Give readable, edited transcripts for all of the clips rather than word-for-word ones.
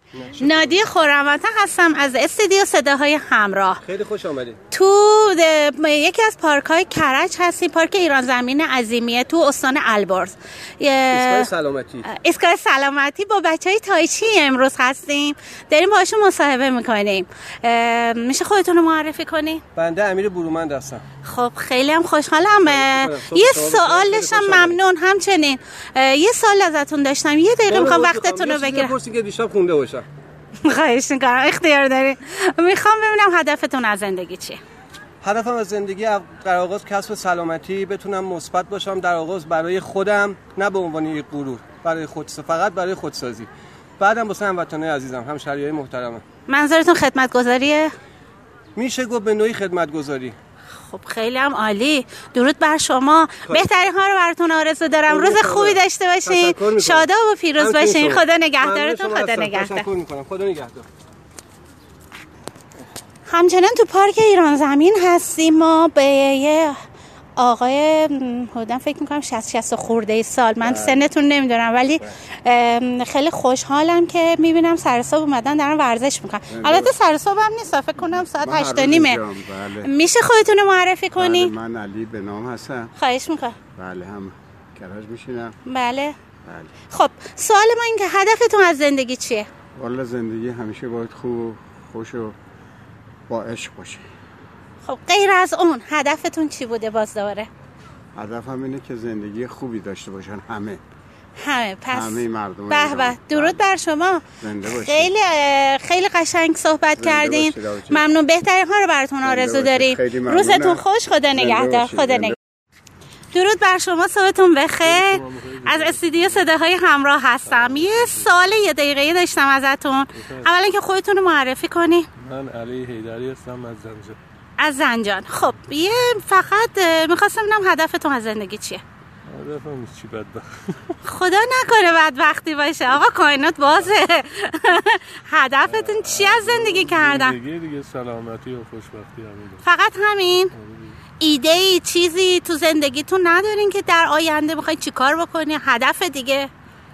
نادی خرم‌وطن هستم از استودیو صداهای همراه. خیلی خوش آمدید. تو یکی از پارک‌های کرج هستیم، پارک ایران زمین عظیمیه تو استان البرز. ایستگاه سلامتی با بچهای تایچی امروز هستیم. داریم باهاشون مصاحبه می‌کنیم. میشه خودتون رو معرفی کنی؟ بنده امیر برومند هستم. خب خیلی هم خوشحالم. یه سوال داشتم، ممنون. همچنین یه سوال ازتون داشتم، یه دقیقه میخوام وقتتون رو بگیرم. بپرسید که دیشب خونده باشم. خواهش می‌کنم، اختیار داری. میخوام ببینم هدفتون از زندگی چیه؟ هدفم از زندگی در آغاز کسب سلامتی، بتونم مثبت باشم در آغاز برای خودم، نه به عنوان یک غرور، برای فقط برای خودسازی. بعدم واسه هموطنای عزیزم، همشهریای محترمم. منظورتون خدمت‌گذاریه؟ میشه گفت به نوعی خدمت‌گذاری. خب خیلی هم عالی. درود بر شما. بهترین ها رو براتون آرزو دارم. روز خوبی داشته باشین. شاداب و پیروز باشین. خدا نگهدارتون. خدا نگهدار. تشکر می‌کنم. خدا نگهدار. همچنان تو پارک ایران زمین هستیم. ما به یه آقای حدوداً فکر می‌کنم 60 خورده سال، من سنتون نمیدونم، ولی خیلی خوشحالم که می‌بینم سر صبح اومدن دارن ورزش می‌کنن. البته سر صبح هم نیست، فکر کنم ساعت 8:30. میشه خودتون رو معرفی کنی؟ بله، من علی به نام هستم. خواهش می‌کنم. بله، هم کرج میشینم. بله. خب سوال ما این که هدفتون از زندگی چیه؟ والا زندگی همیشه باید خوب و خوش و با عشق باشه. خب غیر از اون هدفتون چی بوده باز دوباره؟ هدفم اینه که زندگی خوبی داشته باشن همه. پس همه مردم. به به، درود بر شما. خیلی قشنگ صحبت کردین. ممنون. بهترین ها رو براتون آرزو داریم. روزتون خوش. خدا نگهدار. خدا نگهدار. درود بر شما، صبحتون بخیر. از استودیو صداهای همراه هستم. یه سوال یه دقیقه‌ای داشتم ازتون. اولا که خودتون رو معرفی کنی. من علی حیدری هستم از زنجان. از زنجان. خب یه فقط می‌خواستم ببینم هدفتون از زندگی چیه؟ هدفم چی بدبخت؟ خدا نکنه بدبختی باشه. آقا کائنات بازه. هدفتون چی از زندگی کردن؟ زندگی دیگه سلامتی و خوشبختی همین. فقط همین؟ ایده‌ای چیزی تو زندگیتون ندارین که در آینده بخواید چیکار بکنین؟ هدف دیگه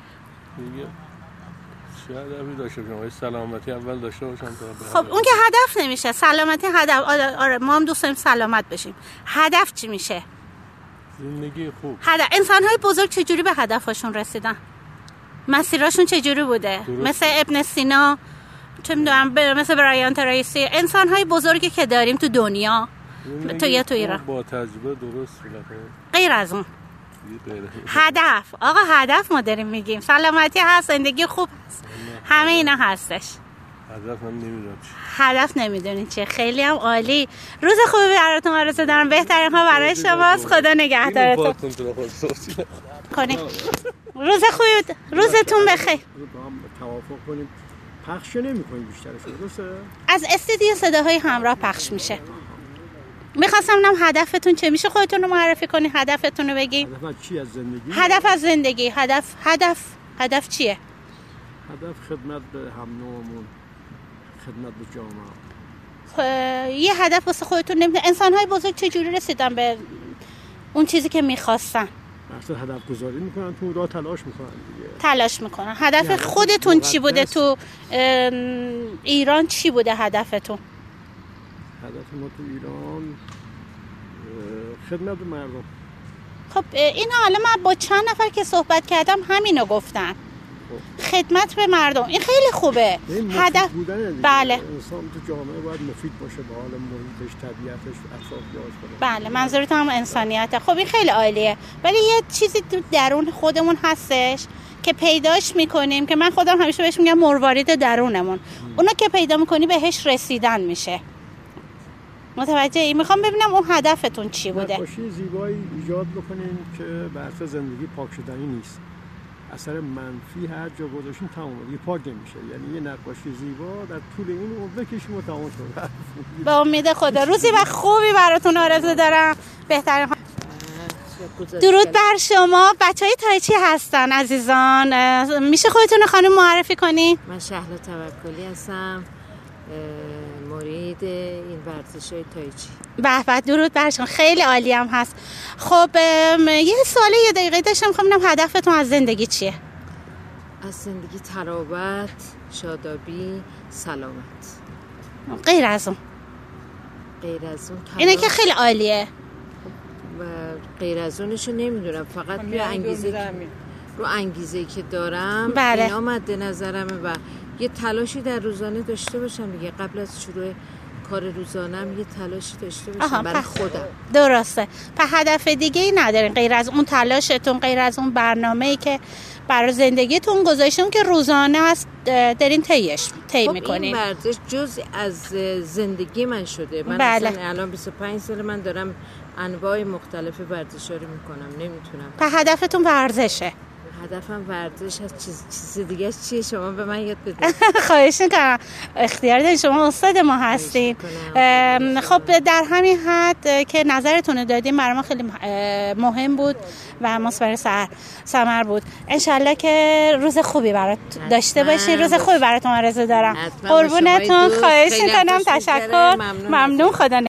شاید هدفی داشته باشم، سلامتی اول داشته باشم. خب اون که هدف نمیشه. سلامتی هدف. آره ما هم دوست داریم سلامت بشیم. هدف چی میشه؟ زندگی خوب. انسان‌های بزرگ چجوری به هدفشون رسیدن؟ مسیرشون چجوری بوده؟ مثل ابن سینا، چه می‌دونم، مثل برایان تریسی، انسان‌های بزرگی که داریم تو دنیا، تو ایران با تجربه درست بالاخره. غیر از اون هدف. آقا هدف ما داریم میگیم. سلامتی هست، زندگی خوب هست، همه اینا هستش. هدف هم نمیدونم. هدف نمیدونین چیه؟ خیلی هم عالی. روز خوبی براتون آرزو دارم. بهترین ها برای شماست. خدا نگهدارتون. روز خوبی، روزتون بخیر. توافق کنیم پخش نمی‌کنیم بیشترش، درسته؟ از استودیو صداهای همراه پخش میشه. میخواستم ببینم هدفتون چه. میشه خودتون رو معرفی کنی، هدفتون رو بگی. هدف چی از زندگی؟ هدف از زندگی. هدف چیه؟ هدف خدمت به هم نوعمون، خدمت به جامعه. یه هدف واسه خودتون نمیدونید انسان‌های بزرگ چجوری رسیدن به اون چیزی که میخواستن؟ اصلا هدف گذاری میکنن، تو راه تلاش میکنن دیگه. تلاش میکنن. هدف خودتون چی بوده تو ایران؟ چی بوده هدفتون؟ هدف ما تو ایران خدمت به مردم. خب اینا حالا من با چند نفر که صحبت کردم همینو گفتن. خدمت به مردم این خیلی خوبه. هدف بله. انسان تو جامعه باید مفید باشه به حال محیطش، طبیعتش، اطرافیانش. بله منظورت هم انسانیته. خب این خیلی عالیه. ولی یه چیزی تو درون خودمون هستش که پیداش میکنیم، که من خودم همیشه بهش میگم مروارید درونمون. اونا که پیدا میکنی بهش رسیدن میشه. متوجهی؟ میخوام ببینم اون هدفتون چی بوده. نقاشی زیبایی ایجاد بکنین که بحث زندگی پاک شدنی نیست. اثر منفی هر جا گذاشتین تمام دیگه پاک نمیشه. یعنی یه نقاشی زیبا در طول این عمر بکشیم و تمام شد. به امید خدا روزی و خوبی براتون آرزو دارم. بهترین درود بر شما. بچهای تایچی هستن عزیزان. میشه خودتون رو خانم معرفی کنی؟ من شهلا توکلی هستم، مرید این ورزش تایچی. به به درود بر شما. خیلی عالی هم هست. خب یه سوال یه دقیقه داشتم، می‌خوام ببینم هدفتون از زندگی چیه؟ از زندگی تراوت، شادابی، سلامت. غیر از اون اینه که خیلی عالیه. و غیر از اونشو نمیدونم، فقط رو انگیزه که دارم بله. اینا مد نظرمه و یه تلاشی در روزانه داشته باشم دیگه. قبل از شروع کار روزانم یه تلاشی داشته باشم برای خودم. درسته. پس هدف دیگه ای ندارین غیر از اون تلاشتون، غیر از اون برنامه‌ای که برای زندگیتون گذاشتون که روزانه است دارین طی میکنین؟ این ورزش جزء از زندگی من شده. من بله. اصلا الان 25 سال من دارم انواع مختلف ورزش‌ها رو میکنم، نمیتونم. پس هدفتون ورزشه؟ هدفم ورزش هست. چیز دیگه چیه؟ شما به من یاد بده. خواهش میکنم، اختیار دارین، شما استاد ما هستین. خب در همین حد که نظرتون رو دادیم برای ما خیلی مهم بود و مثمر ثمر بود. انشالله که روز خوبی برات داشته باشین. روز خوبی براتون آرزو دارم. قربونتون، خواهش میکنم. تشکر، ممنون. خدا